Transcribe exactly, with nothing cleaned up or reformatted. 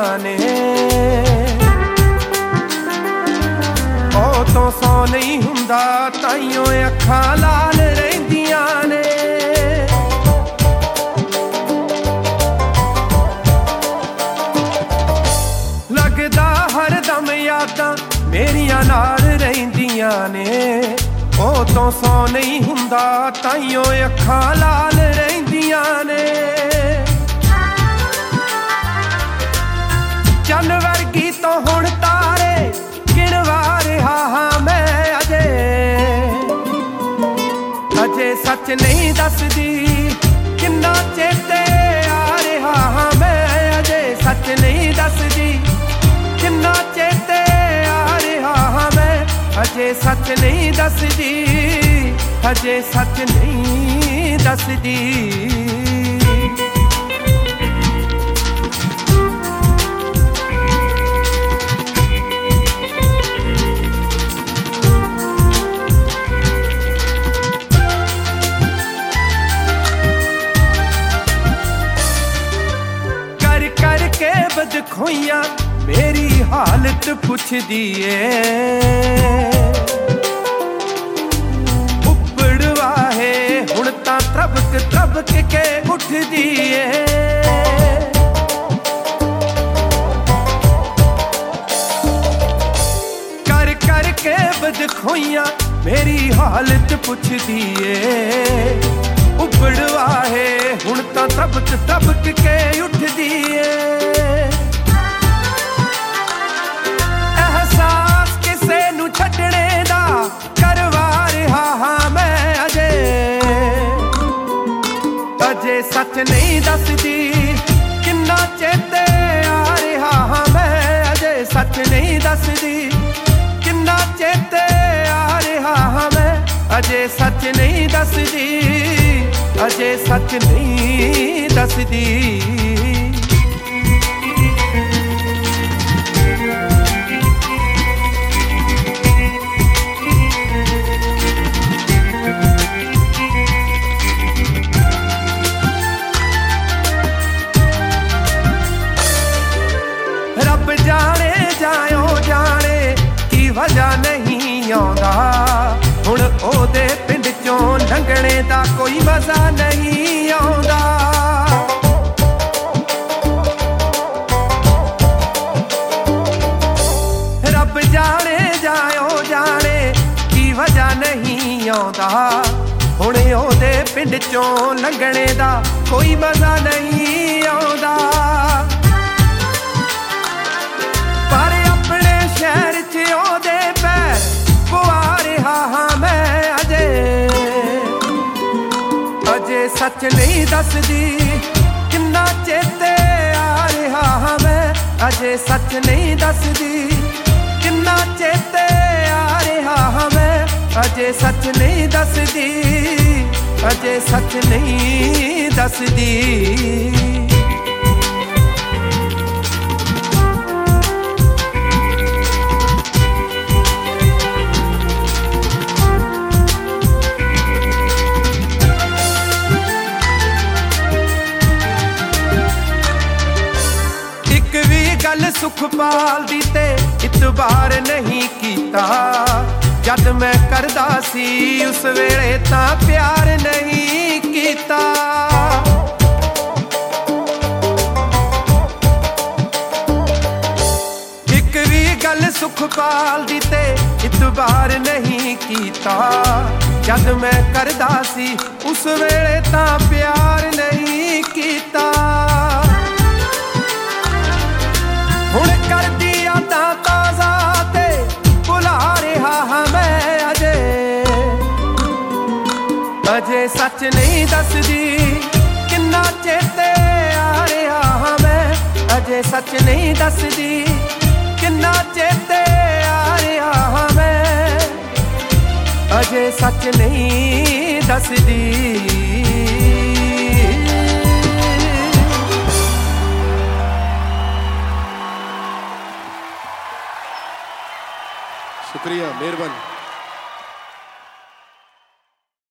ने। ओ तो सौ नहीं हुंदा ताइयों अखां लाल रहिंदियां ने। लगदा हरदम यादां मेरियां नाल रहिंदियां ने। ओ तो सौ नहीं हुंदा ताइयों अखां लाल रहिंदियां ने। चन वर्गी तो हुण तारे गिणवा रिहा हां मैं अजे। अजे सच नहीं दसदी किन्ना चेते आ रिहा हां मैं। अजे सच नहीं दसदी किन्ना चेते आ रिहा हां मैं। अजे सच नहीं दसदी, अजे सच नहीं दसदी। कर कर के बदखोइयां मेरी हालत पुछदी ए। उपड़वा है हुण तां त्रबक त्रबक के उठदी ए। कर कर के बदखोइयां मेरी हालत पुछदी ए। उपड़वा है हुण तां त्रबक त्रबक के उठदी ए। छड्डणे दा करवा रिहा हां मैं अजे। अजे सच नहीं दसदी किन्ना चेते आ रिहा हां मैं। अजे सच नहीं दसदी किन्ना चेते आ रिहा हां मैं। अजे सच नहीं दसदी, अजे सच नहीं दसदी। रब जाने जायो जाने की वजह नहीं आउंदा। हुण ओदे पिंड चों लंघणे दा कोई मजा नहीं आउंदा। रब जाने जायो जाने की वजह नहीं आउंदा। हुण ओदे पिंड चों लंघणे दा कोई मजा नहीं आउंदा। पर अपने शहर च ओदे पैर पुआ रिहा हां मैं अजे। अजे सच नहीं दसदी किन्ना चेते आ रिहा हां मैं। अजे सच नहीं दसदी किन्ना चेते आ रिहा हां मैं। अजे सच नहीं दसदी, अजे सच नहीं दसदी। गल सुखपाल दी ते इतबार नहीं कीता। जद मैं करदा सी उस वेले तां प्यार नहीं कीता। एक भी गल सुखपाल दी ते इतबार नहीं कीता। जद मैं करदा सी उस वेले तां प्यार नहीं कीता। हुण करदी यादां ताज़ा ते भुला रिहा हां मैं अजे। अजे सच नहीं दसदी किन्ना चेते आ रिहा हां मैं। अजे सच नहीं दसदी किन्ना चेते आ रिहा हां मैं। अजे सच नहीं दसदी। शुक्रिया, मेहरबानी।